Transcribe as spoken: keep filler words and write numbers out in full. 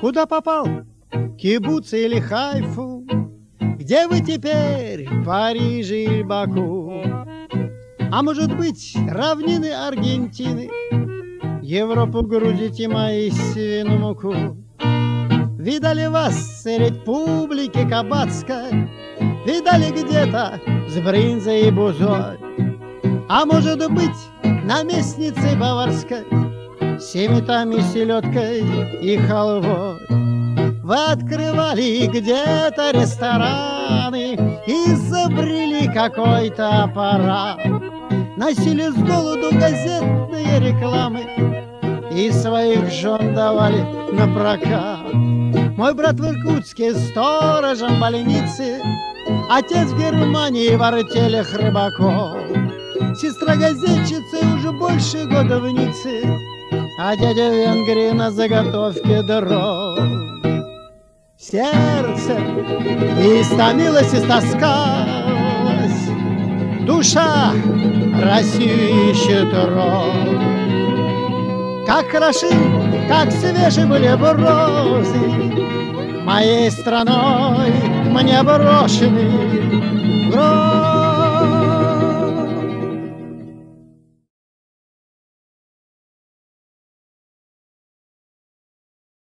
Куда попал? Кибуц или Хайфу? Где вы теперь, в Париже или Баку? А может быть, равнины Аргентины? Европу грузите маисовину муку. Видали вас средь публики кабацкой? Видали где-то с брынзой и бузой? А может быть, наместницей баварской, семитами, селедкой и халвой? Вы открывали где-то рестораны, изобрели какой-то аппарат, носили с голоду газетные рекламы и своих жен давали на прокат. Мой брат в Иркутске сторожем больницы, отец в Германии в артелях рыбаков, сестра газетчицы уже больше года в Ницце, а дядя в Венгрии на заготовке дров. Сердце истомилось, истоскалось, душа Россию ищет ров. Как хороши, как свежи были бы розы, моей страной мне брошены в грозы.